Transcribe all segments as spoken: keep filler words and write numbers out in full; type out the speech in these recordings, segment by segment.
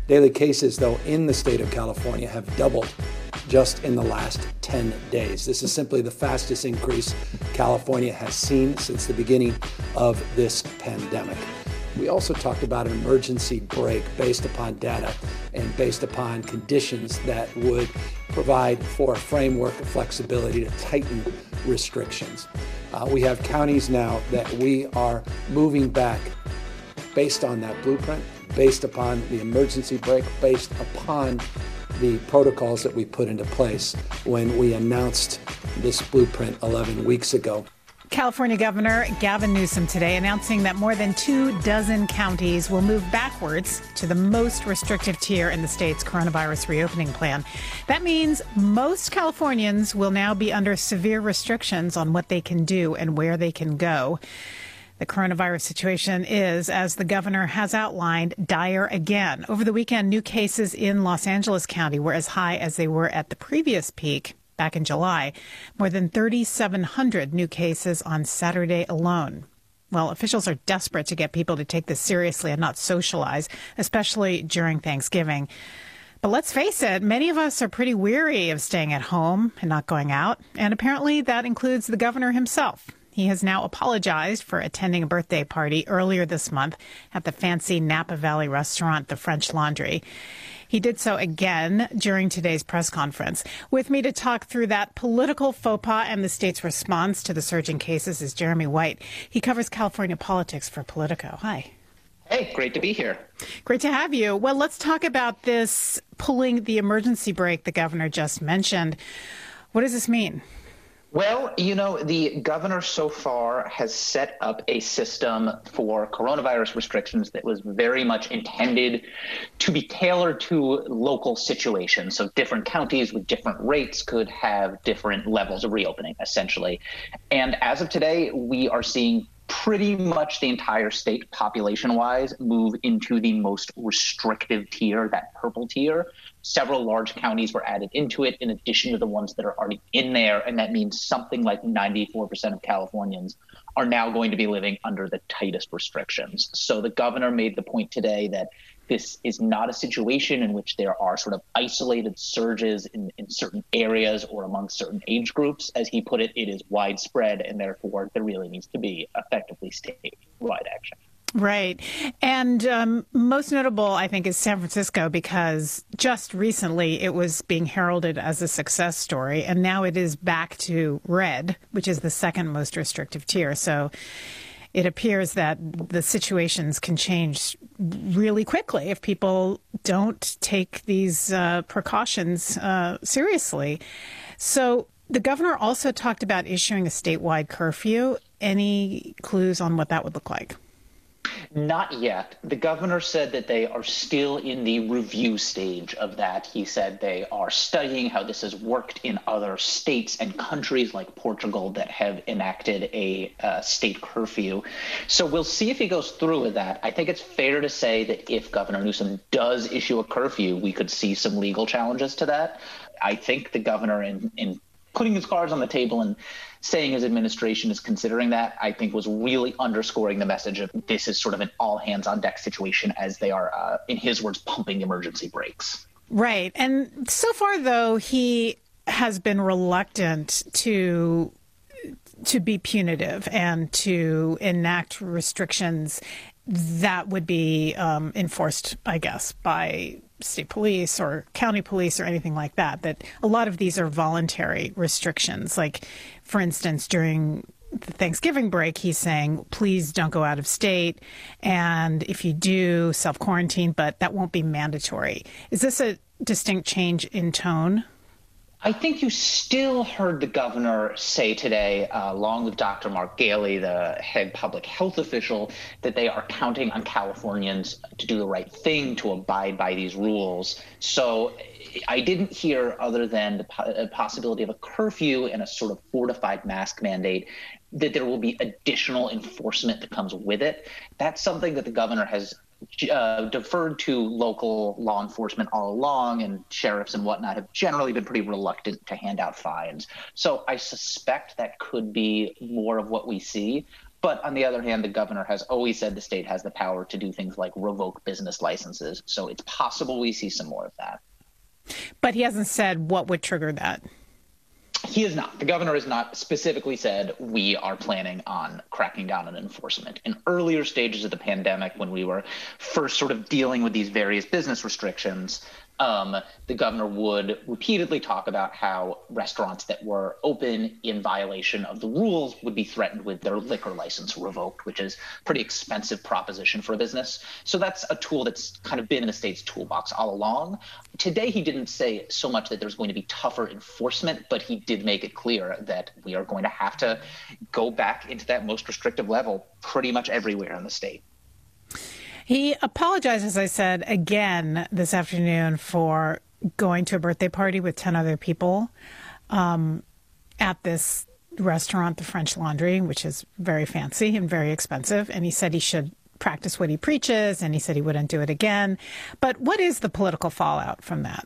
Daily cases, though, in the state of California have doubled just in the last ten days. This is simply the fastest increase California has seen since the beginning of this pandemic. We also talked about an emergency brake based upon data and based upon conditions that would provide for a framework of flexibility to tighten restrictions. Uh, we have counties now that we are moving back based on that blueprint, based upon the emergency brake, based upon the protocols that we put into place when we announced this blueprint eleven weeks ago. California Governor Gavin Newsom today announcing that more than two dozen counties will move backwards to the most restrictive tier in the state's coronavirus reopening plan. That means most Californians will now be under severe restrictions on what they can do and where they can go. The coronavirus situation is, as the governor has outlined, dire again. Over the weekend, new cases in Los Angeles County were as high as they were at the previous peak back in July. More than thirty-seven hundred new cases on Saturday alone. Well, officials are desperate to get people to take this seriously and not socialize, especially during Thanksgiving. But let's face it, many of us are pretty weary of staying at home and not going out. And apparently that includes the governor himself. He has now apologized for attending a birthday party earlier this month at the fancy Napa Valley restaurant, The French Laundry. He did so again during today's press conference. With me to talk through that political faux pas and the state's response to the surging cases is Jeremy White. He covers California politics for Politico. Hi. Hey, great to be here. Great to have you. Well, let's talk about this pulling the emergency brake the governor just mentioned. What does this mean? Well, you know, the governor so far has set up a system for coronavirus restrictions that was very much intended to be tailored to local situations. So different counties with different rates could have different levels of reopening, essentially. And as of today, we are seeing pretty much the entire state population-wise move into the most restrictive tier, that purple tier. Several large counties were added into it in addition to the ones that are already in there. And that means something like ninety-four percent of Californians are now going to be living under the tightest restrictions. So the governor made the point today that this is not a situation in which there are sort of isolated surges in, in certain areas or among certain age groups. As he put it, it is widespread, and therefore there really needs to be effectively statewide action. Right. And um, most notable, I think, is San Francisco, because just recently it was being heralded as a success story, and now it is back to red, which is the second most restrictive tier. So it appears that the situations can change really quickly if people don't take these uh, precautions uh, seriously. So the governor also talked about issuing a statewide curfew. Any clues on what that would look like? Not yet. The governor said that they are still in the review stage of that. He said they are studying how this has worked in other states and countries like Portugal that have enacted a uh, state curfew. So we'll see if he goes through with that. I think it's fair to say that if Governor Newsom does issue a curfew, we could see some legal challenges to that. I think the governor, in, in putting his cards on the table and saying his administration is considering that, I think was really underscoring the message of this is sort of an all hands on deck situation as they are, uh, in his words, pumping emergency brakes. Right. And so far, though, he has been reluctant to to be punitive and to enact restrictions that would be um, enforced, I guess, by state police or county police or anything like that, that a lot of these are voluntary restrictions. Like, for instance, during the Thanksgiving break, he's saying, please don't go out of state. And if you do, self-quarantine, but that won't be mandatory. Is this a distinct change in tone? I think you still heard the governor say today, uh, along with Doctor Mark Galey, the head public health official, that they are counting on Californians to do the right thing, to abide by these rules. So I didn't hear, other than the po- possibility of a curfew and a sort of fortified mask mandate, that there will be additional enforcement that comes with it. That's something that the governor has Uh, deferred to local law enforcement all along, and sheriffs and whatnot have generally been pretty reluctant to hand out fines. So I suspect that could be more of what we see. But on the other hand, the governor has always said the state has the power to do things like revoke business licenses. So it's possible we see some more of that. But he hasn't said what would trigger that. He is not. The governor has not specifically said we are planning on cracking down on enforcement. In earlier stages of the pandemic, when we were first sort of dealing with these various business restrictions, um, the governor would repeatedly talk about how restaurants that were open in violation of the rules would be threatened with their liquor license revoked, which is a pretty expensive proposition for a business. So that's a tool that's kind of been in the state's toolbox all along. Today, he didn't say so much that there's going to be tougher enforcement, but he did make it clear that we are going to have to go back into that most restrictive level pretty much everywhere in the state. He apologized, as I said, again this afternoon for going to a birthday party with ten other people um, at this restaurant, the French Laundry, which is very fancy and very expensive. And he said he should practice what he preaches, and he said he wouldn't do it again. But what is the political fallout from that?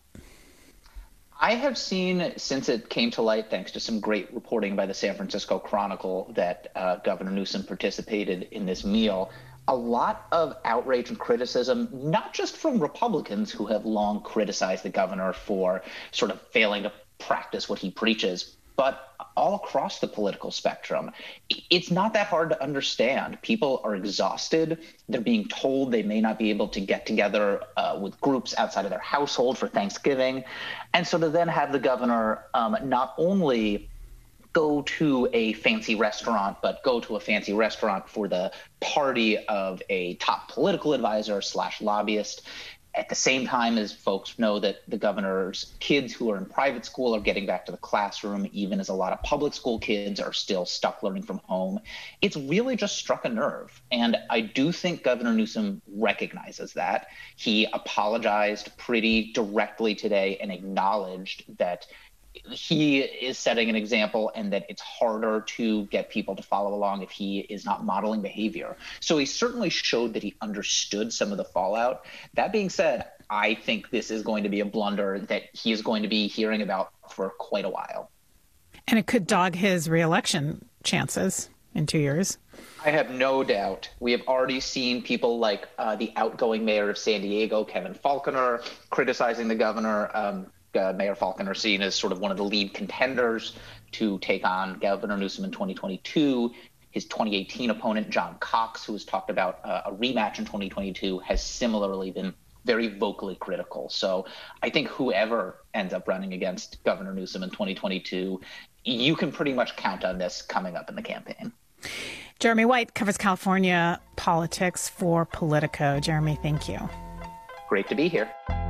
I have seen, since it came to light, thanks to some great reporting by the San Francisco Chronicle, that uh, Governor Newsom participated in this meal, a lot of outrage and criticism, not just from Republicans who have long criticized the governor for sort of failing to practice what he preaches, but all across the political spectrum. It's not that hard to understand. People are exhausted. They're being told they may not be able to get together uh, with groups outside of their household for Thanksgiving. And so to then have the governor um, not only go to a fancy restaurant, but go to a fancy restaurant for the party of a top political advisor slash lobbyist, at the same time as folks know that the governor's kids who are in private school are getting back to the classroom, even as a lot of public school kids are still stuck learning from home. It's really just struck a nerve. And I do think Governor Newsom recognizes that. He apologized pretty directly today and acknowledged that he is setting an example and that it's harder to get people to follow along if he is not modeling behavior. So he certainly showed that he understood some of the fallout. That being said, I think this is going to be a blunder that he is going to be hearing about for quite a while. And it could dog his reelection chances in two years. I have no doubt. We have already seen people like uh, the outgoing mayor of San Diego, Kevin Faulconer, criticizing the governor. Um, Uh, Mayor Faulconer seen as sort of one of the lead contenders to take on Governor Newsom in twenty twenty-two. His twenty eighteen opponent, John Cox, who has talked about uh, a rematch in twenty twenty-two, has similarly been very vocally critical. So I think whoever ends up running against Governor Newsom in twenty twenty-two, you can pretty much count on this coming up in the campaign. Jeremy White covers California politics for Politico. Jeremy, thank you. Great to be here.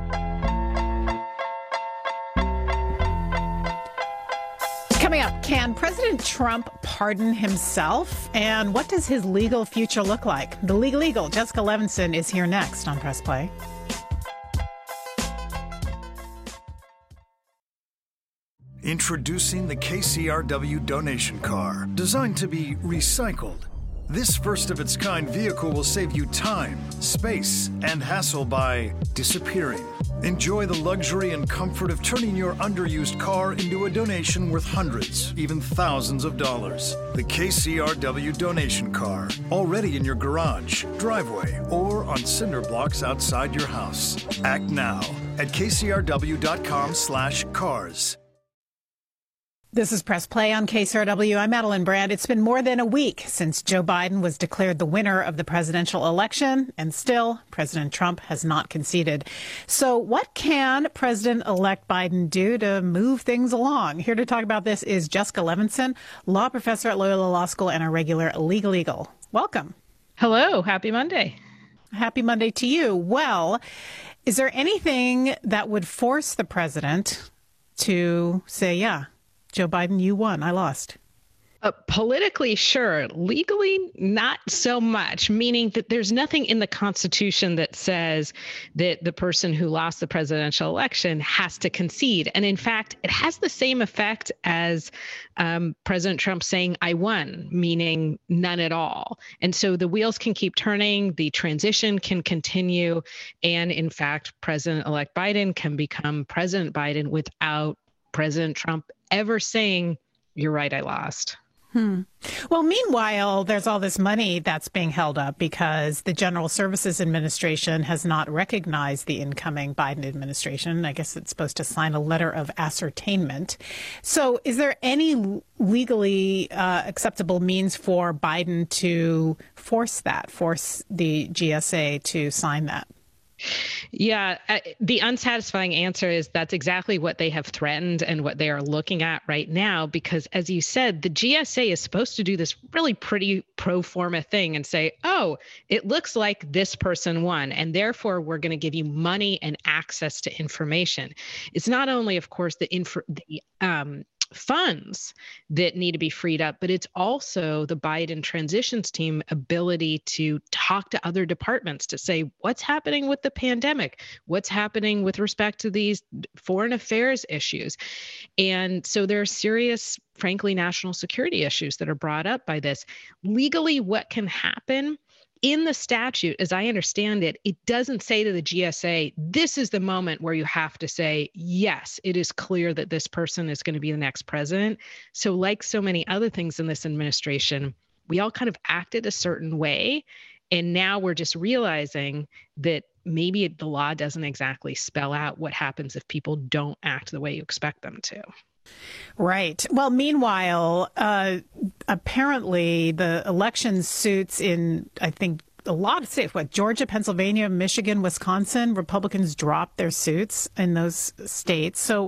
Coming up, can President Trump pardon himself? And what does his legal future look like? The Legal Eagle, Jessica Levinson, is here next on Press Play. Introducing the K C R W donation car, designed to be recycled. This first-of-its-kind vehicle will save you time, space, and hassle by disappearing. Enjoy the luxury and comfort of turning your underused car into a donation worth hundreds, even thousands of dollars. The K C R W donation car, already in your garage, driveway, or on cinder blocks outside your house. Act now at kcrw.com slash cars. This is Press Play on K C R W. I'm Madeline Brand. It's been more than a week since Joe Biden was declared the winner of the presidential election, and still, President Trump has not conceded. So what can President-elect Biden do to move things along? Here to talk about this is Jessica Levinson, law professor at Loyola Law School and a regular Legal Eagle. Welcome. Hello. Happy Monday. Happy Monday to you. Well, is there anything that would force the president to say, yeah, Joe Biden, you won. I lost. Uh, politically, sure. Legally, not so much, meaning that there's nothing in the Constitution that says that the person who lost the presidential election has to concede. And in fact, it has the same effect as um, President Trump saying, I won, meaning none at all. And so the wheels can keep turning, the transition can continue. And in fact, President-elect Biden can become President Biden without President Trump ever saying, you're right, I lost. Hmm. Well, meanwhile, there's all this money that's being held up because the General Services Administration has not recognized the incoming Biden administration. I guess it's supposed to sign a letter of ascertainment. So is there any legally uh, acceptable means for Biden to force that, force the G S A to sign that? Yeah, uh, the unsatisfying answer is that's exactly what they have threatened and what they are looking at right now, because as you said, the G S A is supposed to do this really pretty pro forma thing and say, oh, it looks like this person won, and therefore we're going to give you money and access to information. It's not only, of course, the, inf- the um, funds that need to be freed up, but it's also the Biden transitions team ability to talk to other departments to say what's happening with the pandemic, what's happening with respect to these foreign affairs issues. And so there are serious, frankly, national security issues that are brought up by this. Legally, what can happen? In the statute, as I understand it, it doesn't say to the G S A, this is the moment where you have to say, yes, it is clear that this person is going to be the next president. So like so many other things in this administration, we all kind of acted a certain way. And now we're just realizing that maybe the law doesn't exactly spell out what happens if people don't act the way you expect them to. Right. Well, meanwhile, uh, apparently the election suits in, I think, a lot of states, what, Georgia, Pennsylvania, Michigan, Wisconsin, Republicans dropped their suits in those states. So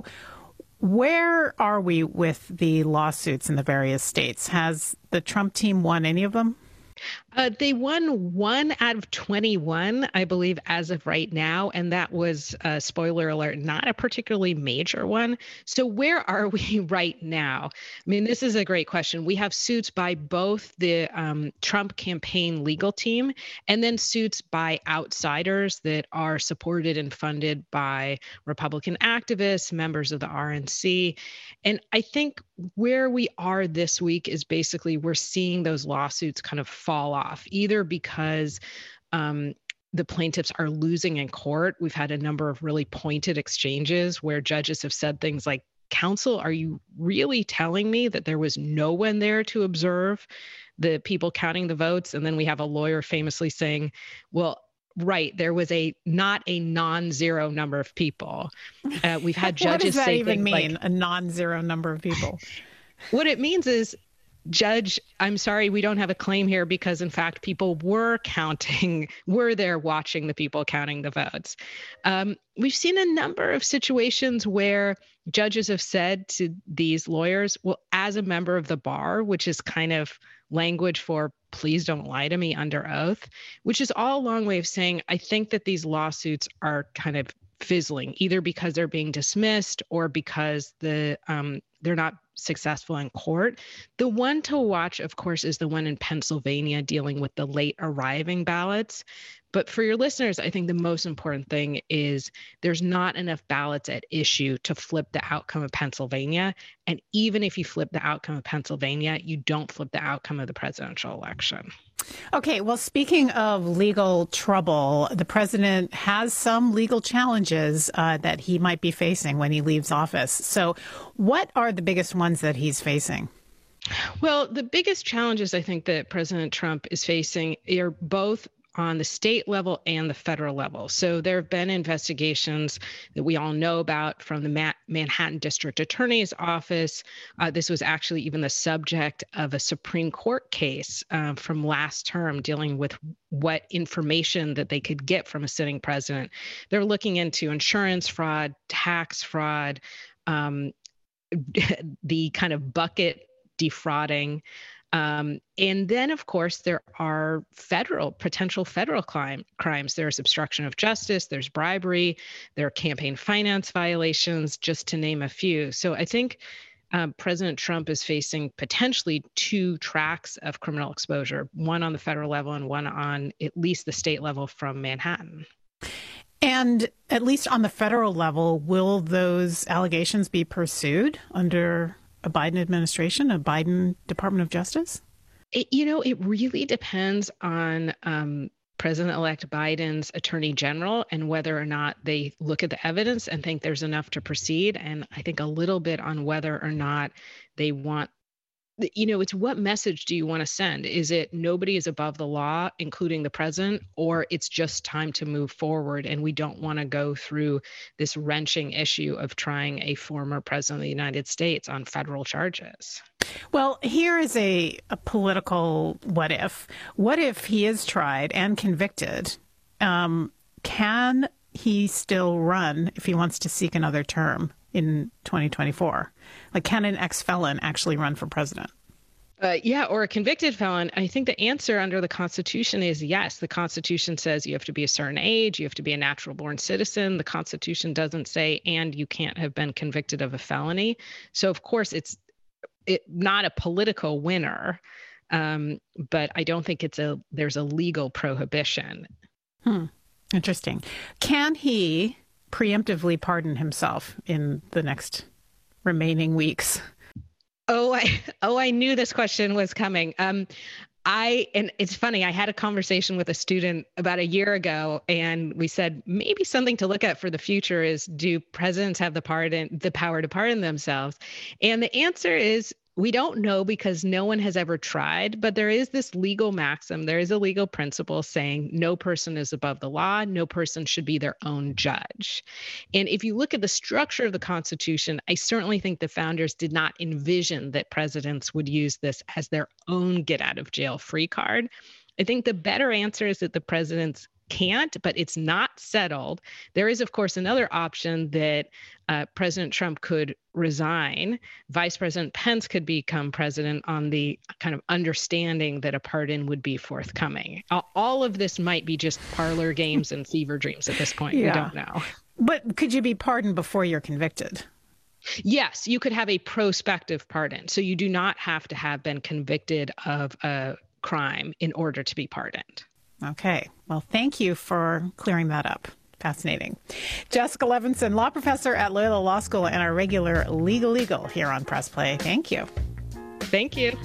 where are we with the lawsuits in the various states? Has the Trump team won any of them? Uh, they won one out of twenty-one, I believe, as of right now. And that was, uh, spoiler alert, not a particularly major one. So where are we right now? I mean, this is a great question. We have suits by both the um, Trump campaign legal team and then suits by outsiders that are supported and funded by Republican activists, members of the R N C. And I think where we are this week is basically we're seeing those lawsuits kind of fall off, either because um, the plaintiffs are losing in court. We've had a number of really pointed exchanges where judges have said things like, counsel, are you really telling me that there was no one there to observe the people counting the votes? And then we have a lawyer famously saying, well, right, there was a not a non-zero number of people. Uh, we've had judges what does that say even things mean, like, a non-zero number of people? What it means is, Judge, I'm sorry, we don't have a claim here because, in fact, people were counting, were there watching the people counting the votes. Um, we've seen a number of situations where judges have said to these lawyers, well, as a member of the bar, which is kind of language for please don't lie to me under oath, which is all a long way of saying, I think that these lawsuits are kind of fizzling, either because they're being dismissed or because the um, they're not successful in court. The one to watch, of course, is the one in Pennsylvania dealing with the late arriving ballots. But for your listeners, I think the most important thing is there's not enough ballots at issue to flip the outcome of Pennsylvania. And even if you flip the outcome of Pennsylvania, you don't flip the outcome of the presidential election. Okay, well, speaking of legal trouble, the president has some legal challenges uh, that he might be facing when he leaves office. So what are the biggest ones that he's facing? Well, the biggest challenges I think that President Trump is facing are both on the state level and the federal level. So there have been investigations that we all know about from the Ma- Manhattan District Attorney's Office. Uh, this was actually even the subject of a Supreme Court case uh, from last term dealing with what information that they could get from a sitting president. They're looking into insurance fraud, tax fraud, um, the kind of bucket defrauding. Um, and then, of course, there are federal, potential federal crime, crimes. There's obstruction of justice, there's bribery, there are campaign finance violations, just to name a few. So I think um, President Trump is facing potentially two tracks of criminal exposure, one on the federal level and one on at least the state level from Manhattan. And at least on the federal level, will those allegations be pursued under a Biden administration, a Biden Department of Justice? It, you know, it really depends on um, President-elect Biden's attorney general and whether or not they look at the evidence and think there's enough to proceed. And I think a little bit on whether or not they want you know, it's what message do you want to send? Is it nobody is above the law, including the president, or it's just time to move forward and we don't want to go through this wrenching issue of trying a former president of the United States on federal charges? Well, here is a, a political what if. What if he is tried and convicted? Um, can he still run if he wants to seek another term in twenty twenty-four? Like, can an ex-felon actually run for president? Uh, yeah, or a convicted felon. I think the answer under the Constitution is yes. The Constitution says you have to be a certain age, you have to be a natural born citizen. The Constitution doesn't say, and you can't have been convicted of a felony. So, of course, it's it, not a political winner, um, but I don't think it's a there's a legal prohibition. Hmm. Interesting. Can he preemptively pardon himself in the next remaining weeks? Oh, I oh, I knew this question was coming. Um, I and it's funny. I had a conversation with a student about a year ago, and we said maybe something to look at for the future is: do presidents have the pardon, the power to pardon themselves? And the answer is we don't know because no one has ever tried. But there is this legal maxim. There is a legal principle saying no person is above the law. No person should be their own judge. And if you look at the structure of the Constitution, I certainly think the founders did not envision that presidents would use this as their own get out of jail free card. I think the better answer is that the presidents can't, but it's not settled. There is, of course, another option that uh, President Trump could resign. Vice President Pence could become president on the kind of understanding that a pardon would be forthcoming. All of this might be just parlor games and fever dreams at this point. Yeah. We don't know. But could you be pardoned before you're convicted? Yes, you could have a prospective pardon. So you do not have to have been convicted of a crime in order to be pardoned. Okay. Well, thank you for clearing that up. Fascinating. Jessica Levinson, law professor at Loyola Law School and our regular Legal Eagle here on Press Play. Thank you. Thank you.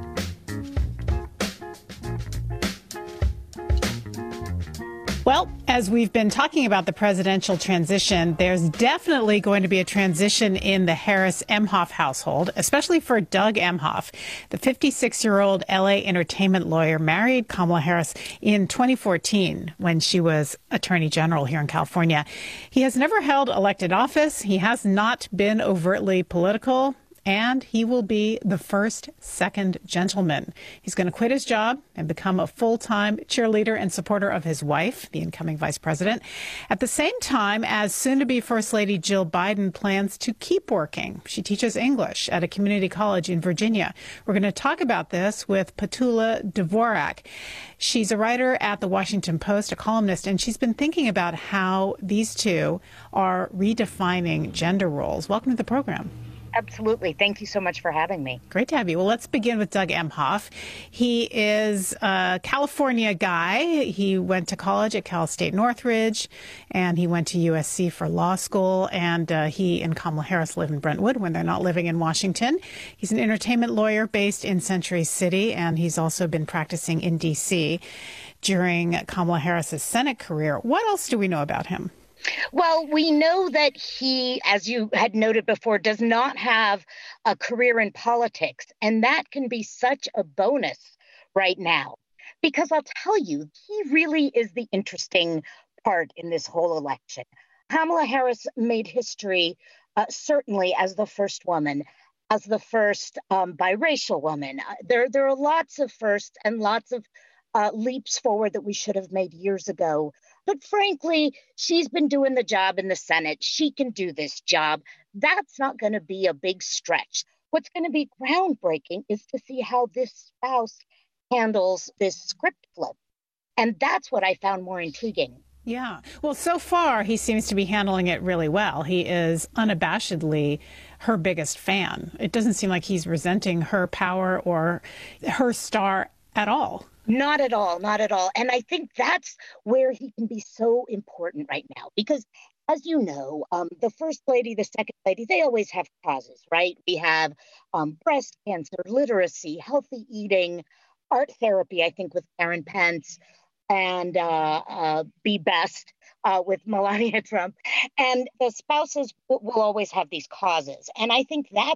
Well, as we've been talking about the presidential transition, there's definitely going to be a transition in the Harris-Emhoff household, especially for Doug Emhoff. The fifty-six-year-old L A entertainment lawyer married Kamala Harris in twenty fourteen when she was attorney general here in California. He has never held elected office. He has not been overtly political. And he will be the first second gentleman. He's going to quit his job and become a full-time cheerleader and supporter of his wife, the incoming vice president, at the same time as soon-to-be First Lady Jill Biden plans to keep working. She teaches English at a community college in Virginia. We're going to talk about this with Petula Dvorak. She's a writer at the Washington Post, a columnist, and she's been thinking about how these two are redefining gender roles. Welcome to the program. Absolutely. Thank you so much for having me. Great to have you. Well, let's begin with Doug Emhoff. He is a California guy. He went to college at Cal State Northridge, and he went to U S C for law school. And uh, he and Kamala Harris live in Brentwood when they're not living in Washington. He's an entertainment lawyer based in Century City, and he's also been practicing in D C during Kamala Harris's Senate career. What else do we know about him? Well, we know that he, as you had noted before, does not have a career in politics. And that can be such a bonus right now, because I'll tell you, he really is the interesting part in this whole election. Kamala Harris made history, uh, certainly as the first woman, as the first um, biracial woman. Uh, there, there are lots of firsts and lots of Uh, leaps forward that we should have made years ago. But frankly, she's been doing the job in the Senate. She can do this job. That's not going to be a big stretch. What's going to be groundbreaking is to see how this spouse handles this script flip. And that's what I found more intriguing. Yeah. Well, so far, he seems to be handling it really well. He is unabashedly her biggest fan. It doesn't seem like he's resenting her power or her star at all. Not at all, not at all. And I think that's where he can be so important right now, because as you know, um, the first lady, the second lady, they always have causes, right? We have um, breast cancer, literacy, healthy eating, art therapy, I think, with Karen Pence, and uh, uh, Be Best uh, with Melania Trump. And the spouses w- will always have these causes. And I think that's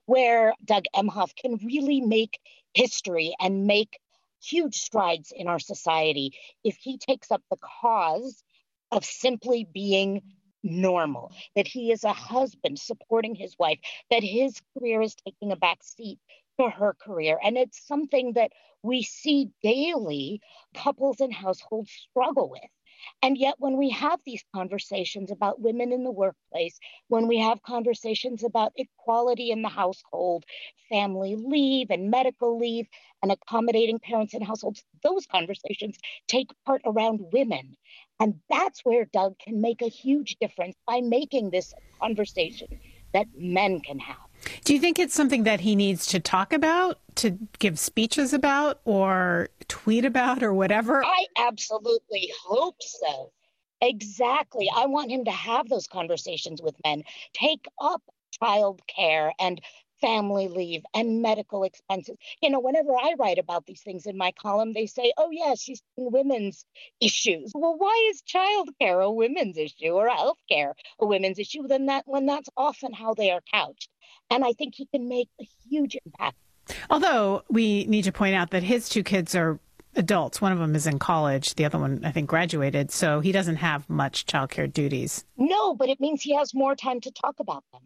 where Doug Emhoff can really make history and make huge strides in our society if he takes up the cause of simply being normal, that he is a husband supporting his wife, that his career is taking a back seat to her career. And it's something that we see daily couples and households struggle with. And yet, when we have these conversations about women in the workplace, when we have conversations about equality in the household, family leave and medical leave, and accommodating parents in households, those conversations take part around women. And that's where Doug can make a huge difference by making this a conversation that men can have. Do you think it's something that he needs to talk about, to give speeches about, or tweet about, or whatever? I absolutely hope so. Exactly. I want him to have those conversations with men, take up child care and family leave and medical expenses. You know, whenever I write about these things in my column, they say, oh, yeah, she's doing women's issues. Well, why is childcare a women's issue or healthcare a women's issue? Then that when that's often how they are couched. And I think he can make a huge impact. Although we need to point out that his two kids are adults. One of them is in college. The other one, I think, graduated. So he doesn't have much childcare duties. No, but it means he has more time to talk about them.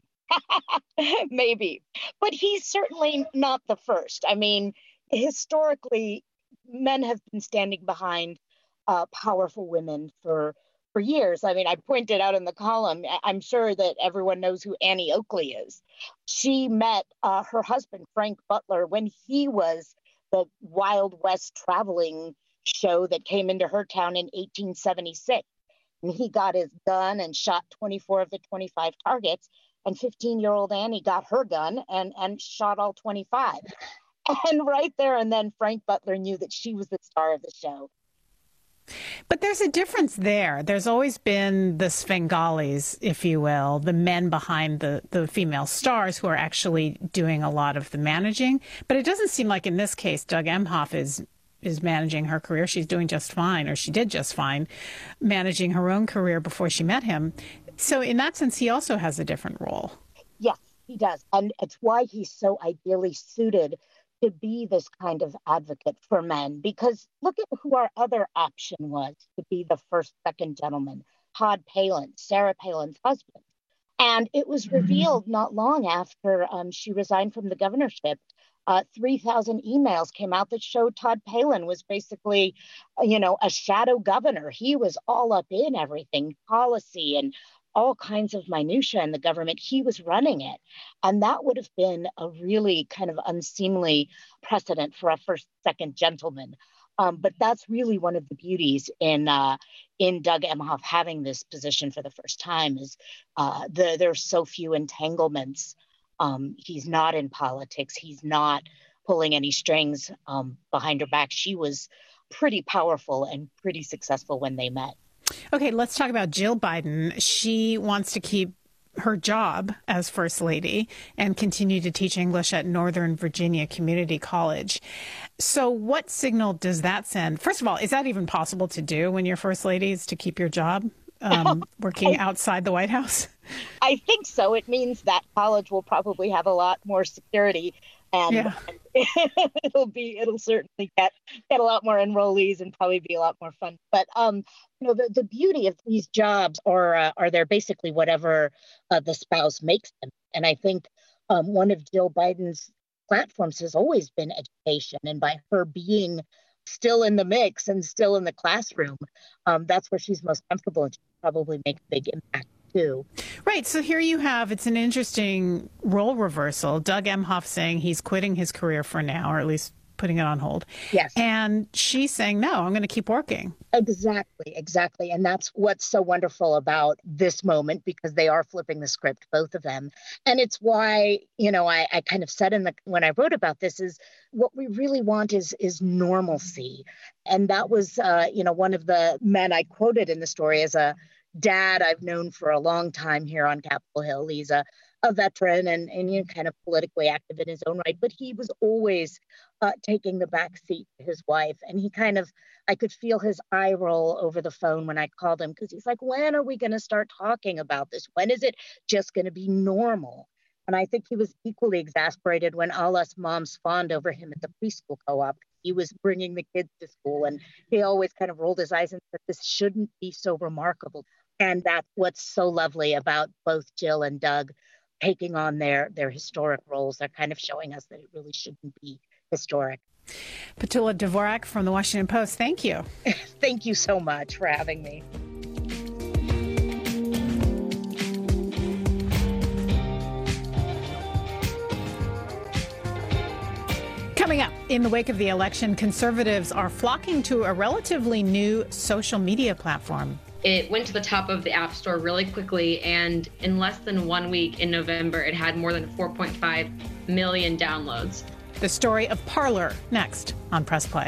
Maybe. But he's certainly not the first. I mean, historically, men have been standing behind uh, powerful women for for years. I mean, I pointed out in the column, I'm sure that everyone knows who Annie Oakley is. She met uh, her husband, Frank Butler, when he was the Wild West traveling show that came into her town in eighteen seventy-six. And he got his gun and shot twenty-four of the twenty-five targets. And fifteen-year-old Annie got her gun and, and shot all twenty-five. And right there and then, Frank Butler knew that she was the star of the show. But there's a difference there. There's always been the Svengalis, if you will, the men behind the, the female stars who are actually doing a lot of the managing. But it doesn't seem like in this case, Doug Emhoff is is managing her career. She's doing just fine, or she did just fine, managing her own career before she met him. So in that sense, he also has a different role. Yes, he does. And it's why he's so ideally suited to be this kind of advocate for men, because look at who our other option was to be the first second gentleman, Todd Palin, Sarah Palin's husband. And it was revealed not long after um, she resigned from the governorship, uh, three thousand emails came out that showed Todd Palin was basically, you know, a shadow governor. He was all up in everything, policy and all kinds of minutia in the government. He was running it. And that would have been a really kind of unseemly precedent for a first, second gentleman. Um, but that's really one of the beauties in uh, in Doug Emhoff having this position for the first time is uh, the, there's so few entanglements. Um, he's not in politics. He's not pulling any strings um, behind her back. She was pretty powerful and pretty successful when they met. Okay, let's talk about Jill Biden. She wants to keep her job as First Lady and continue to teach English at Northern Virginia Community College. So what signal does that send? First of all, is that even possible to do when you're First Lady, is to keep your job um, working outside the White House? I think so. It means that college will probably have a lot more security. And, yeah. and it'll be, it'll certainly get, get a lot more enrollees and probably be a lot more fun. But, um, you know, the, the beauty of these jobs are, uh, are they're basically whatever uh, the spouse makes them. And I think um, one of Jill Biden's platforms has always been education. And by her being still in the mix and still in the classroom, um, that's where she's most comfortable and she probably make a big impact. Too. Right. So here you have, it's an interesting role reversal. Doug Emhoff saying he's quitting his career for now, or at least putting it on hold. Yes. And she's saying, no, I'm going to keep working. Exactly. Exactly. And that's what's so wonderful about this moment, because they are flipping the script, both of them. And it's why, you know, I, I kind of said in the, when I wrote about this is what we really want is, is normalcy. And that was, uh, you know, one of the men I quoted in the story as a dad I've known for a long time here on Capitol Hill. He's a, a veteran and, and you know, kind of politically active in his own right, but he was always uh, taking the back seat to his wife. And he kind of, I could feel his eye roll over the phone when I called him, because he's like, when are we going to start talking about this? When is it just going to be normal? And I think he was equally exasperated when all us moms fawned over him at the preschool co-op. He was bringing the kids to school, and he always kind of rolled his eyes and said, this shouldn't be so remarkable. And that's what's so lovely about both Jill and Doug taking on their, their historic roles. They're kind of showing us that it really shouldn't be historic. Petula Dvorak from the Washington Post, thank you. Thank you so much for having me. Coming up, in the wake of the election, conservatives are flocking to a relatively new social media platform. It went to the top of the App Store really quickly, and in less than one week in November, it had more than four point five million downloads. The story of Parler, next on Press Play.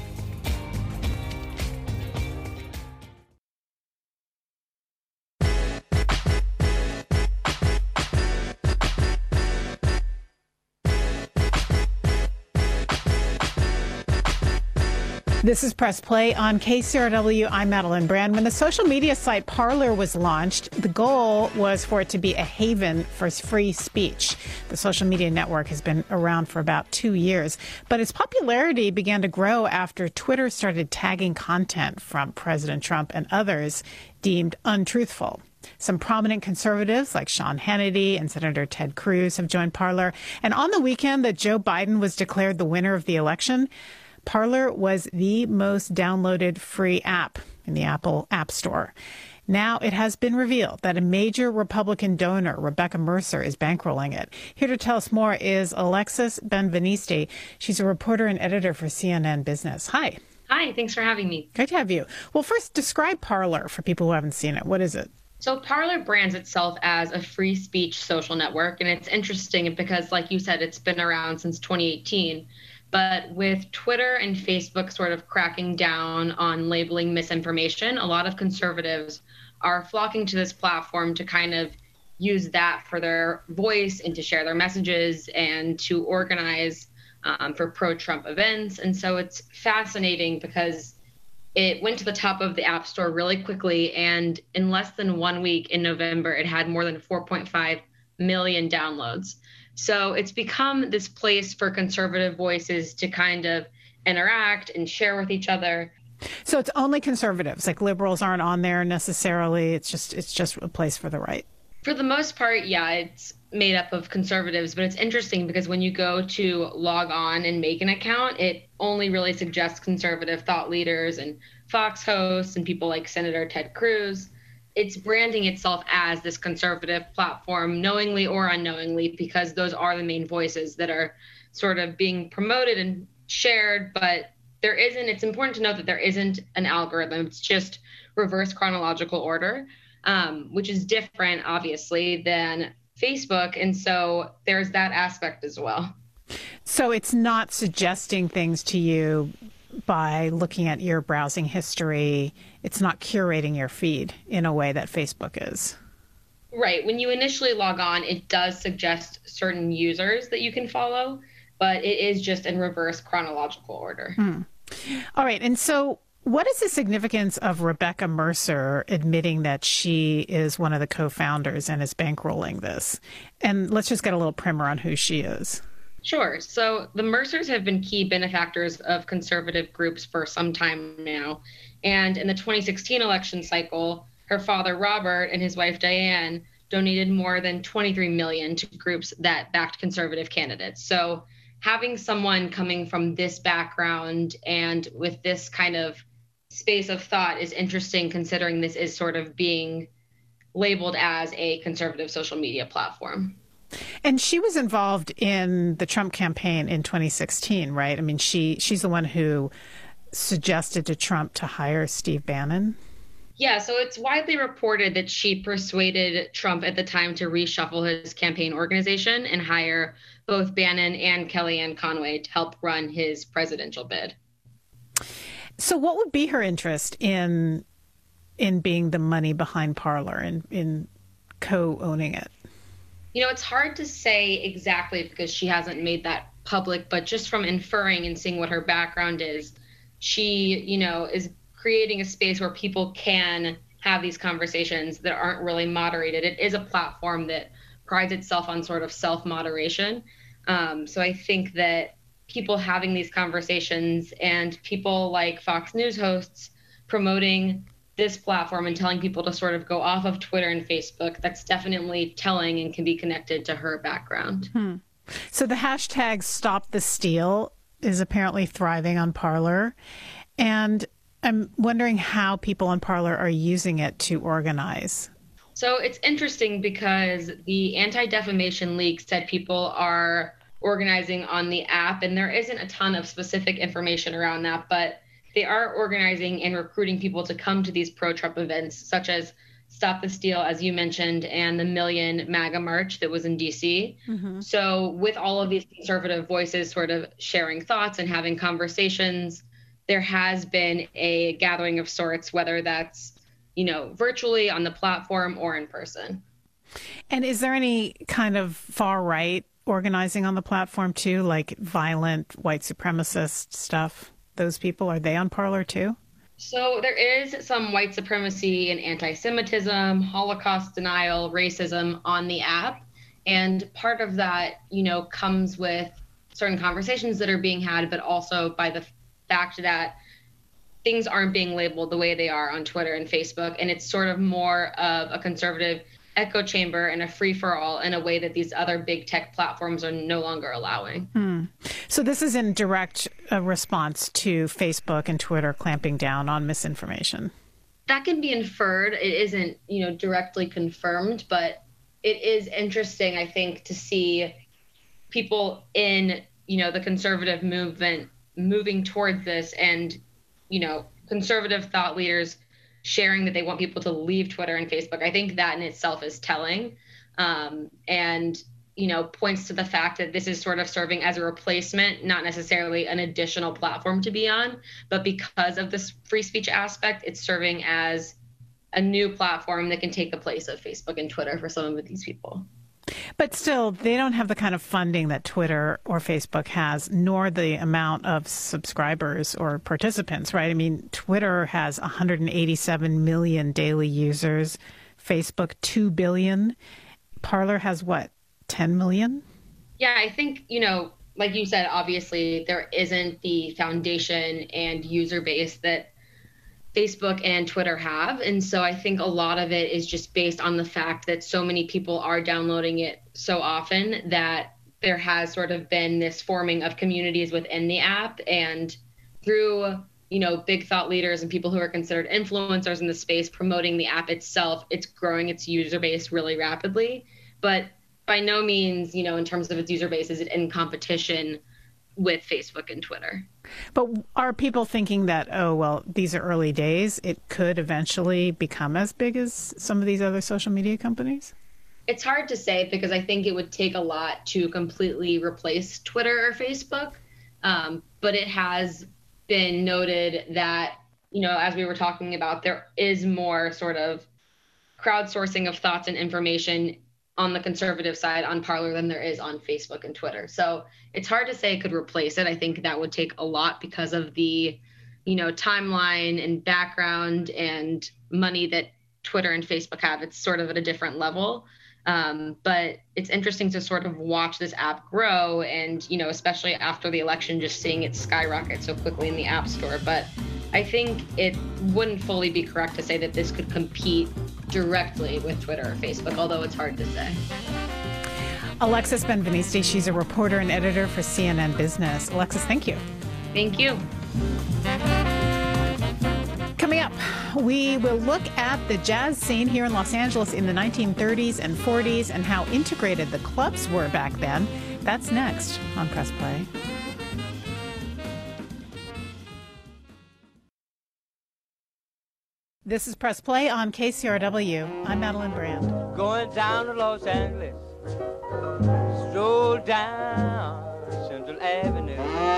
This is Press Play on K C R W. I'm Madeline Brand. When the social media site Parler was launched, the goal was for it to be a haven for free speech. The social media network has been around for about two years, but its popularity began to grow after Twitter started tagging content from President Trump and others deemed untruthful. Some prominent conservatives like Sean Hannity and Senator Ted Cruz have joined Parler. And on the weekend that Joe Biden was declared the winner of the election, Parler was the most downloaded free app in the Apple App Store. Now it has been revealed that a major Republican donor, Rebecca Mercer, is bankrolling it. Here to tell us more is Alexis Benveniste. She's a reporter and editor for C N N Business. Hi. Hi, thanks for having me. Great to have you. Well, first, describe Parler for people who haven't seen it. What is it? So Parler brands itself as a free speech social network, and it's interesting because, like you said, it's been around since twenty eighteen. But with Twitter and Facebook sort of cracking down on labeling misinformation, a lot of conservatives are flocking to this platform to kind of use that for their voice and to share their messages and to organize um, for pro-Trump events. And so it's fascinating because it went to the top of the App Store really quickly. And in less than one week in November, it had more than four point five million downloads. So it's become this place for conservative voices to kind of interact and share with each other. So it's only conservatives, like liberals aren't on there necessarily. It's just it's just a place for the right. For the most part, yeah, it's made up of conservatives. But it's interesting because when you go to log on and make an account, it only really suggests conservative thought leaders and Fox hosts and people like Senator Ted Cruz. It's branding itself as this conservative platform, knowingly or unknowingly, because those are the main voices that are sort of being promoted and shared. But there isn't, it's important to note that there isn't an algorithm. It's just reverse chronological order, um, which is different, obviously, than Facebook. And so there's that aspect as well. So it's not suggesting things to you by looking at your browsing history. It's not curating your feed in a way that Facebook is. Right. When you initially log on, it does suggest certain users that you can follow, but it is just in reverse chronological order. Hmm. All right. And so what is the significance of Rebecca Mercer admitting that she is one of the co-founders and is bankrolling this? And let's just get a little primer on who she is. Sure. So the Mercers have been key benefactors of conservative groups for some time now. And in the twenty sixteen election cycle, her father, Robert, and his wife, Diane, donated more than twenty-three million dollars to groups that backed conservative candidates. So having someone coming from this background and with this kind of space of thought is interesting, considering this is sort of being labeled as a conservative social media platform. And she was involved in the Trump campaign in twenty sixteen, right? I mean, she she's the one who suggested to Trump to hire Steve Bannon. Yeah, so it's widely reported that she persuaded Trump at the time to reshuffle his campaign organization and hire both Bannon and Kellyanne Conway to help run his presidential bid. So what would be her interest in in being the money behind Parler and in co-owning it? You know, it's hard to say exactly because she hasn't made that public, but just from inferring and seeing what her background is, she, you know, is creating a space where people can have these conversations that aren't really moderated. It is a platform that prides itself on sort of self-moderation. Um, so I think that people having these conversations and people like Fox News hosts promoting this platform and telling people to sort of go off of Twitter and Facebook, that's definitely telling and can be connected to her background. Hmm. So the hashtag Stop the Steal is apparently thriving on Parler. And I'm wondering how people on Parler are using it to organize. So it's interesting because the Anti-Defamation League said people are organizing on the app, and there isn't a ton of specific information around that, but they are organizing and recruiting people to come to these pro-Trump events, such as Stop the Steal, as you mentioned, and the Million MAGA March that was in D C. Mm-hmm. So with all of these conservative voices sort of sharing thoughts and having conversations, there has been a gathering of sorts, whether that's, you know, virtually on the platform or in person. And is there any kind of far-right organizing on the platform too, like violent white supremacist stuff? Those people, are they on Parler too? So there is some white supremacy and anti-Semitism, Holocaust denial, racism on the app. And part of that, you know, comes with certain conversations that are being had, but also by the fact that things aren't being labeled the way they are on Twitter and Facebook. And it's sort of more of a conservative echo chamber and a free-for-all in a way that these other big tech platforms are no longer allowing. Hmm. So this is in direct uh, response to Facebook and Twitter clamping down on misinformation. That can be inferred. It isn't, you know, directly confirmed, but it is interesting, I think, to see people in, you know, the conservative movement moving towards this, and, you know, conservative thought leaders sharing that they want people to leave Twitter and Facebook. I think that in itself is telling, um, and, you know, points to the fact that this is sort of serving as a replacement, not necessarily an additional platform to be on, but because of this free speech aspect, it's serving as a new platform that can take the place of Facebook and Twitter for some of these people. But still, they don't have the kind of funding that Twitter or Facebook has, nor the amount of subscribers or participants, right? I mean, Twitter has one hundred eighty-seven million daily users, Facebook two billion. Parler has what, ten million? Yeah, I think, you know, like you said, obviously there isn't the foundation and user base that Facebook and Twitter have. And so I think a lot of it is just based on the fact that so many people are downloading it so often that there has sort of been this forming of communities within the app. And through, you know, big thought leaders and people who are considered influencers in the space promoting the app itself, it's growing its user base really rapidly. But by no means, you know, in terms of its user base, is it in competition with Facebook and Twitter. But are people thinking that, oh, well, these are early days, it could eventually become as big as some of these other social media companies? It's hard to say because I think it would take a lot to completely replace Twitter or Facebook. Um, but it has been noted that, you know, as we were talking about, there is more sort of crowdsourcing of thoughts and information on the conservative side on Parler than there is on Facebook and Twitter. So it's hard to say it could replace it. I think that would take a lot because of the, you know, timeline and background and money that Twitter and Facebook have. It's sort of at a different level. Um, but it's interesting to sort of watch this app grow and, you know, especially after the election, just seeing it skyrocket so quickly in the App Store. But I think it wouldn't fully be correct to say that this could compete directly with Twitter or Facebook, although it's hard to say. Alexis Benveniste, she's a reporter and editor for C N N Business. Alexis, thank you. Thank you. Coming up, we will look at the jazz scene here in Los Angeles in the nineteen thirties and forties and how integrated the clubs were back then. That's next on Press Play. This is Press Play on K C R W. I'm Madeline Brand. Going down to Los Angeles, stroll down Central Avenue.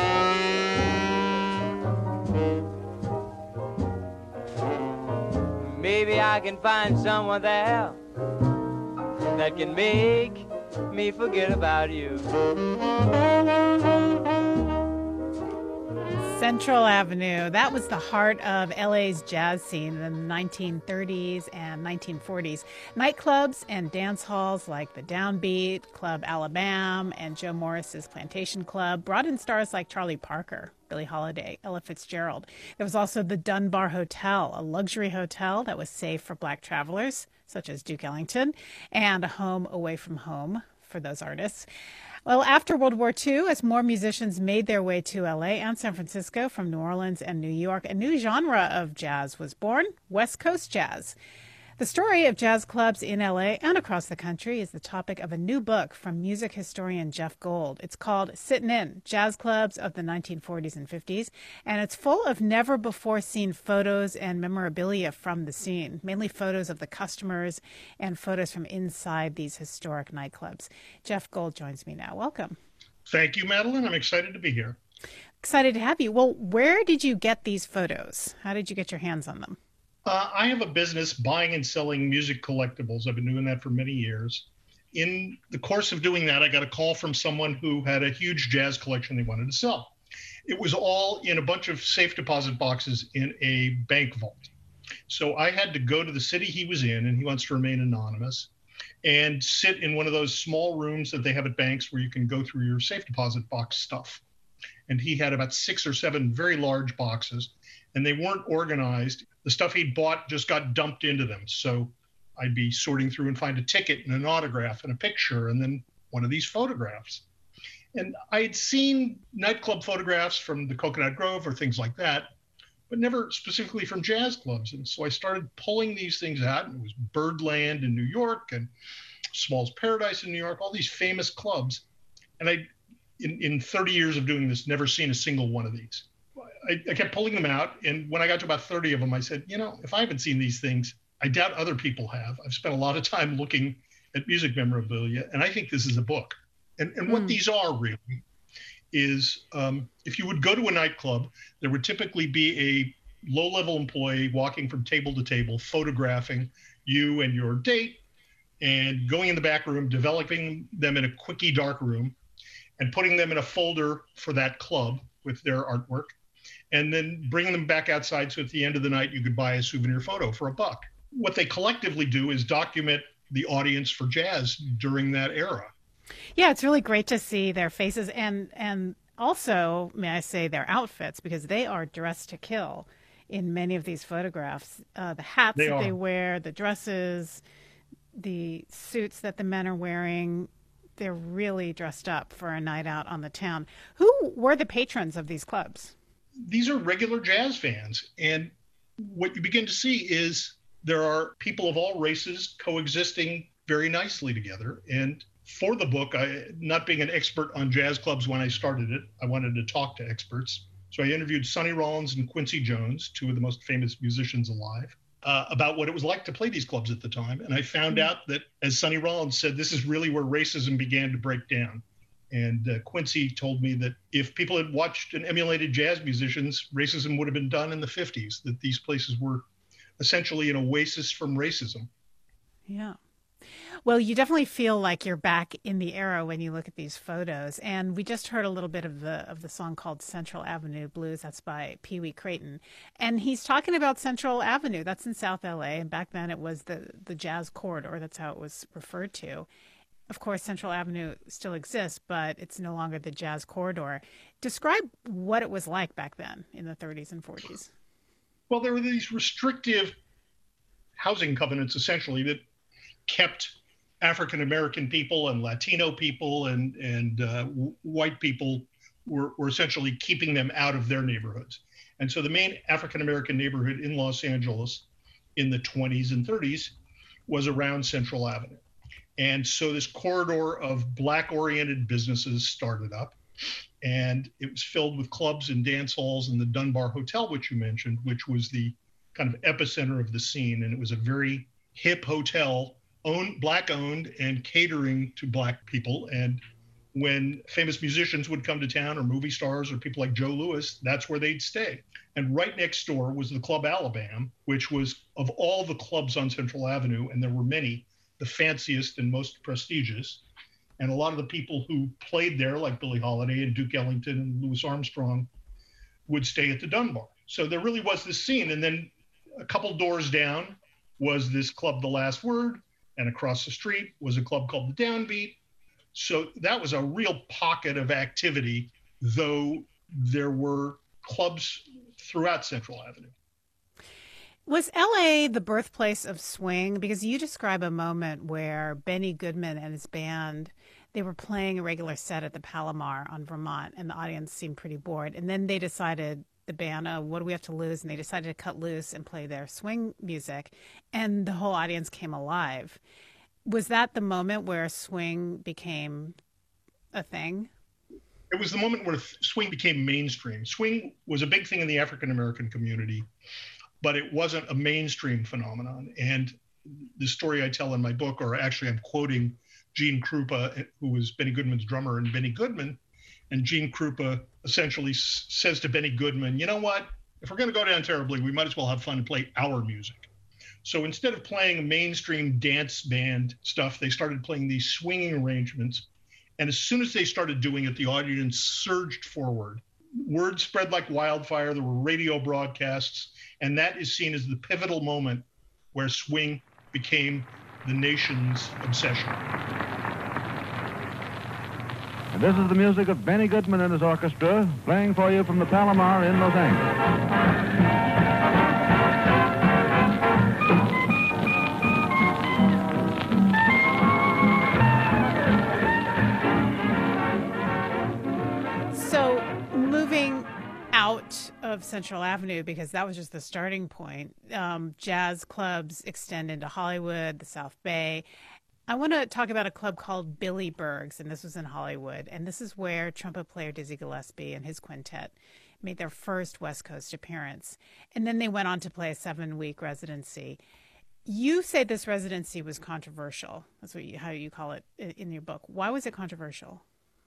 Maybe I can find someone there that can make me forget about you. Central Avenue. That was the heart of L A's jazz scene in the nineteen thirties and nineteen forties. Nightclubs and dance halls like the Downbeat, Club Alabama, and Joe Morris's Plantation Club brought in stars like Charlie Parker, Billie Holiday, Ella Fitzgerald. There was also the Dunbar Hotel, a luxury hotel that was safe for Black travelers, such as Duke Ellington, and a home away from home for those artists. Well, after World War Two, as more musicians made their way to L A and San Francisco from New Orleans and New York, a new genre of jazz was born, West Coast jazz. The story of jazz clubs in L A and across the country is the topic of a new book from music historian Jeff Gold. It's called Sittin' In, Jazz Clubs of the nineteen forties and fifties, and it's full of never-before-seen photos and memorabilia from the scene, mainly photos of the customers and photos from inside these historic nightclubs. Jeff Gold joins me now. Welcome. Thank you, Madeline. I'm excited to be here. Excited to have you. Well, where did you get these photos? How did you get your hands on them? Uh, I have a business buying and selling music collectibles. I've been doing that for many years. In the course of doing that, I got a call from someone who had a huge jazz collection they wanted to sell. It was all in a bunch of safe deposit boxes in a bank vault. So I had to go to the city he was in, and he wants to remain anonymous, and sit in one of those small rooms that they have at banks where you can go through your safe deposit box stuff. And he had about six or seven very large boxes, and they weren't organized. The stuff he'd bought just got dumped into them. So I'd be sorting through and find a ticket and an autograph and a picture and then one of these photographs. And I had seen nightclub photographs from the Coconut Grove or things like that, but never specifically from jazz clubs. And so I started pulling these things out, and it was Birdland in New York and Small's Paradise in New York, all these famous clubs. And I, in, in thirty years of doing this, never seen a single one of these. I, I kept pulling them out, and when I got to about thirty of them, I said, you know, if I haven't seen these things, I doubt other people have. I've spent a lot of time looking at music memorabilia, and I think this is a book. And, and mm. what these are really is um, if you would go to a nightclub, there would typically be a low-level employee walking from table to table, photographing you and your date, and going in the back room, developing them in a quickie dark room, and putting them in a folder for that club with their artwork, and then bring them back outside so at the end of the night you could buy a souvenir photo for a buck. What they collectively do is document the audience for jazz during that era. Yeah, it's really great to see their faces and and also, may I say, their outfits, because they are dressed to kill in many of these photographs. Uh, the hats they that are. they wear, the dresses, the suits that the men are wearing, they're really dressed up for a night out on the town. Who were the patrons of these clubs? These are regular jazz fans. And what you begin to see is there are people of all races coexisting very nicely together. And for the book, I, not being an expert on jazz clubs when I started it, I wanted to talk to experts. So I interviewed Sonny Rollins and Quincy Jones, two of the most famous musicians alive, uh, about what it was like to play these clubs at the time. And I found out that, as Sonny Rollins said, this is really where racism began to break down. And uh, Quincy told me that if people had watched and emulated jazz musicians, racism would have been done in the fifties, that these places were essentially an oasis from racism. Yeah. Well, you definitely feel like you're back in the era when you look at these photos. And we just heard a little bit of the of the song called Central Avenue Blues. That's by Pee Wee Crayton. And he's talking about Central Avenue. That's in South L A. And back then it was the, the jazz corridor. That's how it was referred to. Of course, Central Avenue still exists, but it's no longer the jazz corridor. Describe what it was like back then in the thirties and forties. Well, there were these restrictive housing covenants, essentially, that kept African-American people and Latino people and, and uh, w- white people were, were essentially keeping them out of their neighborhoods. And so the main African-American neighborhood in Los Angeles in the twenties and thirties was around Central Avenue. And so this corridor of Black-oriented businesses started up, and it was filled with clubs and dance halls and the Dunbar Hotel, which you mentioned, which was the kind of epicenter of the scene. And it was a very hip hotel, owned, Black-owned, and catering to Black people. And when famous musicians would come to town, or movie stars, or people like Joe Louis, that's where they'd stay. And right next door was the Club Alabama, which was, of all the clubs on Central Avenue, and there were many, the fanciest and most prestigious. And a lot of the people who played there, like Billie Holiday and Duke Ellington and Louis Armstrong, would stay at the Dunbar. So there really was this scene. And then a couple doors down was this club, The Last Word, and across the street was a club called the Downbeat. So that was a real pocket of activity, though there were clubs throughout Central Avenue. Was L A the birthplace of swing? Because you describe a moment where Benny Goodman and his band, they were playing a regular set at the Palomar on Vermont, and the audience seemed pretty bored. And then they decided, the band, oh, what do we have to lose? And they decided to cut loose and play their swing music, and the whole audience came alive. Was that the moment where swing became a thing? It was the moment where swing became mainstream. Swing was a big thing in the African-American community, but it wasn't a mainstream phenomenon. And the story I tell in my book, or actually I'm quoting Gene Krupa, who was Benny Goodman's drummer, and Benny Goodman. And Gene Krupa essentially s- says to Benny Goodman, you know what? If we're going to go down terribly, we might as well have fun and play our music. So instead of playing mainstream dance band stuff, they started playing these swinging arrangements. And as soon as they started doing it, the audience surged forward. Word spread like wildfire. There were radio broadcasts. And that is seen as the pivotal moment where swing became the nation's obsession. And this is the music of Benny Goodman and his orchestra, playing for you from the Palomar in Los Angeles. So moving out of Central Avenue, because that was just the starting point, um, jazz clubs extend into Hollywood, the South Bay. I want to talk about a club called Billy Berg's, and this was in Hollywood. And this is where trumpet player Dizzy Gillespie and his quintet made their first West Coast appearance. And then they went on to play a seven-week residency. You say this residency was controversial. That's what you, how you call it in your book. Why was it controversial?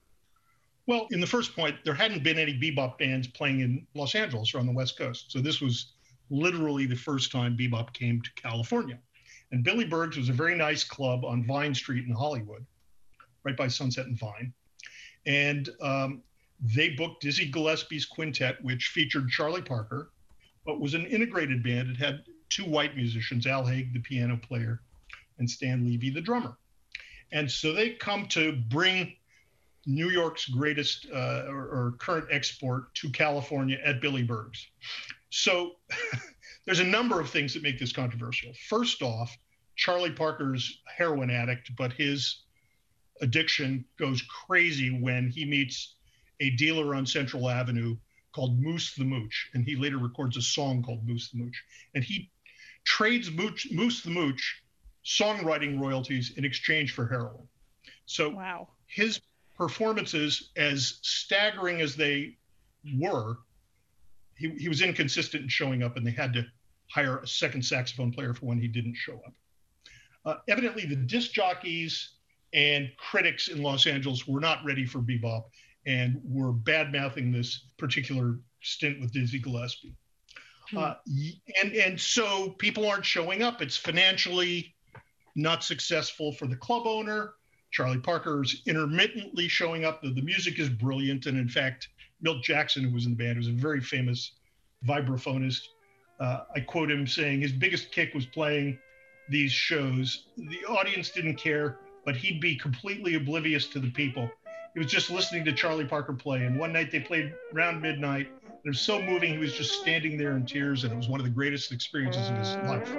Well, in the first point, there hadn't been any bebop bands playing in Los Angeles or on the West Coast. So this was literally the first time bebop came to California. And Billy Berg's was a very nice club on Vine Street in Hollywood, right by Sunset and Vine. And um, they booked Dizzy Gillespie's quintet, which featured Charlie Parker, but was an integrated band. It had two white musicians, Al Haig, the piano player, and Stan Levy, the drummer. And so they come to bring New York's greatest uh, or, or current export to California at Billy Berg's. So there's a number of things that make this controversial. First off, Charlie Parker's heroin addict, but his addiction goes crazy when he meets a dealer on Central Avenue called Moose the Mooch, and he later records a song called Moose the Mooch. And he trades Mooch, Moose the Mooch songwriting royalties in exchange for heroin. So wow. His performances, as staggering as they were, he, he was inconsistent in showing up, and they had to hire a second saxophone player for when he didn't show up. Uh, evidently, the disc jockeys and critics in Los Angeles were not ready for bebop and were bad-mouthing this particular stint with Dizzy Gillespie. Hmm. Uh, and, and so people aren't showing up. It's financially not successful for the club owner. Charlie Parker's intermittently showing up. The, the music is brilliant. And in fact, Milt Jackson, who was in the band, was a very famous vibraphonist. Uh, I quote him saying his biggest kick was playing these shows. The audience didn't care, but he'd be completely oblivious to the people. He was just listening to Charlie Parker play. And one night they played around midnight. It was so moving. He was just standing there in tears, and it was one of the greatest experiences in his life.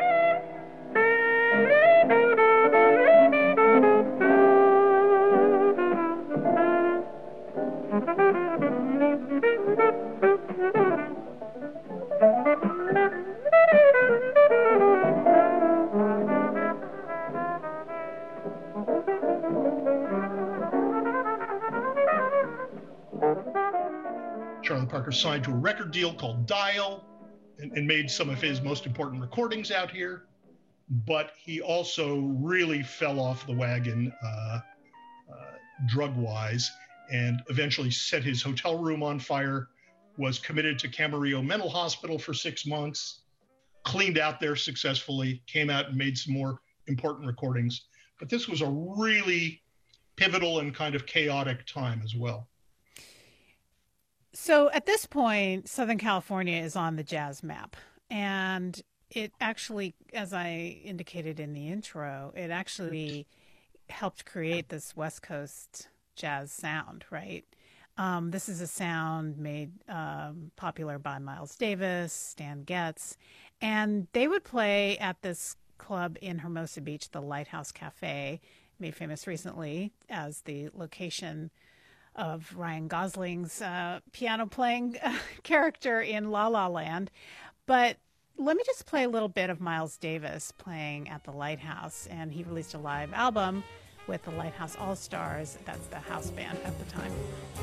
Charlie Parker signed to a record deal called Dial and, and made some of his most important recordings out here. But he also really fell off the wagon uh, uh, drug-wise and eventually set his hotel room on fire, was committed to Camarillo Mental Hospital for six months, cleaned out there successfully, came out and made some more important recordings. But this was a really pivotal and kind of chaotic time as well. So at this point, Southern California is on the jazz map. And it actually, as I indicated in the intro, it actually helped create this West Coast jazz sound, right? Um, this is a sound made um, popular by Miles Davis, Stan Getz, and they would play at this club in Hermosa Beach, the Lighthouse Cafe, made famous recently as the location of Ryan Gosling's uh, piano playing uh, character in La La Land. But let me just play a little bit of Miles Davis playing at the Lighthouse. And he released a live album with the Lighthouse All-Stars. That's the house band at the time.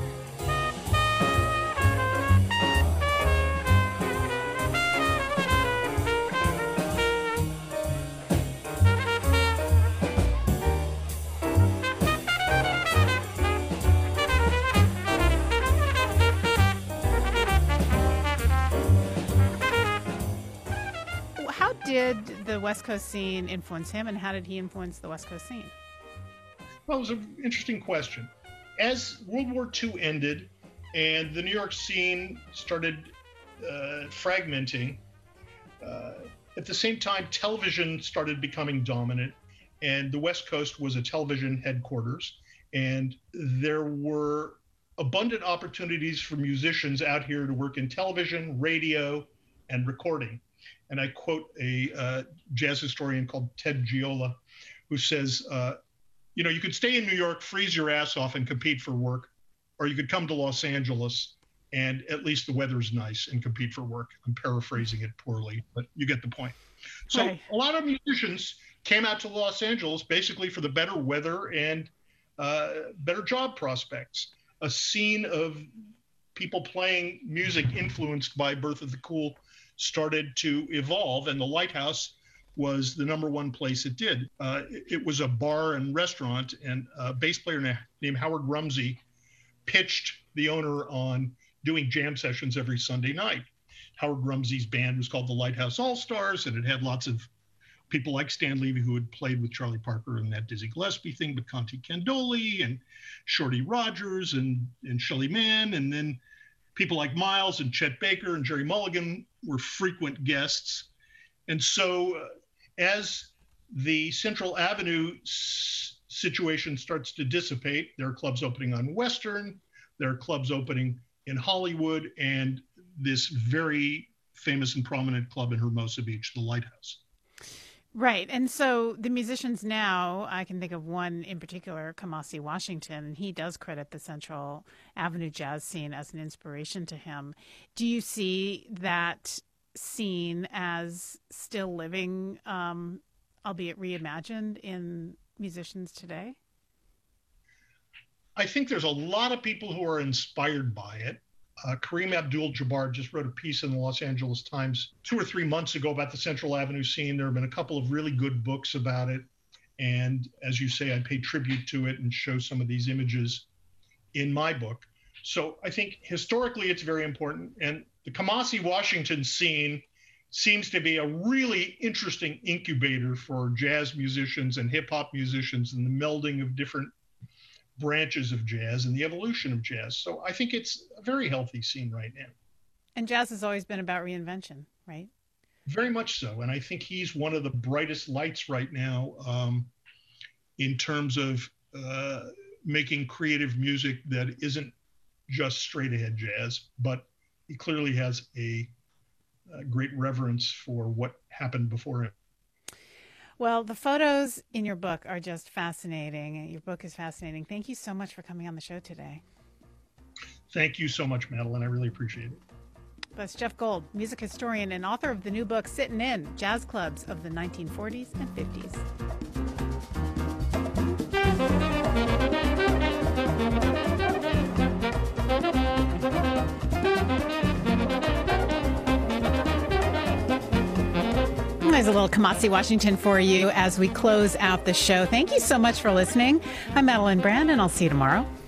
How did the West Coast scene influence him, and how did he influence the West Coast scene? Well, it was an interesting question. As World War Two ended and the New York scene started uh, fragmenting, uh, at the same time, television started becoming dominant, and the West Coast was a television headquarters, and there were abundant opportunities for musicians out here to work in television, radio, and recording. And I quote a uh, jazz historian called Ted Giola, who says, uh, you know, you could stay in New York, freeze your ass off and compete for work, or you could come to Los Angeles and at least the weather's nice and compete for work. I'm paraphrasing it poorly, but you get the point. So Right. a lot of musicians came out to Los Angeles basically for the better weather and uh, better job prospects. A scene of people playing music influenced by Bertha the Cool started to evolve, and the Lighthouse was the number one place it did. Uh, it, it was a bar and restaurant, and a bass player na- named Howard Rumsey pitched the owner on doing jam sessions every Sunday night. Howard Rumsey's band was called the Lighthouse All-Stars, and it had lots of people like Stan Levy, who had played with Charlie Parker in that Dizzy Gillespie thing, but Conte Candoli and Shorty Rogers and, and Shelly Manne, and then people like Miles and Chet Baker and Jerry Mulligan were frequent guests. And so uh, as the Central Avenue s- situation starts to dissipate, there are clubs opening on Western, there are clubs opening in Hollywood, and this very famous and prominent club in Hermosa Beach, the Lighthouse. Right. And so the musicians now, I can think of one in particular, Kamasi Washington, and he does credit the Central Avenue jazz scene as an inspiration to him. Do you see that scene as still living, um, albeit reimagined, in musicians today? I think there's a lot of people who are inspired by it. Uh, Kareem Abdul-Jabbar just wrote a piece in the Los Angeles Times two or three months ago about the Central Avenue scene. There have been a couple of really good books about it. And as you say, I pay tribute to it and show some of these images in my book. So I think historically it's very important. And the Kamasi Washington scene seems to be a really interesting incubator for jazz musicians and hip hop musicians and the melding of different branches of jazz and the evolution of jazz. So I think it's a very healthy scene right now. And jazz has always been about reinvention, right? Very much so. And I think he's one of the brightest lights right now um, in terms of uh, making creative music that isn't just straight ahead jazz, but he clearly has a, a great reverence for what happened before him. Well, the photos in your book are just fascinating. Your book is fascinating. Thank you so much for coming on the show today. Thank you so much, Madeline. I really appreciate it. That's Jeff Gold, music historian and author of the new book, Sittin' In, Jazz Clubs of the nineteen forties and fifties. There's a little Kamasi Washington for you as we close out the show. Thank you so much for listening. I'm Madeline Brand, and I'll see you tomorrow.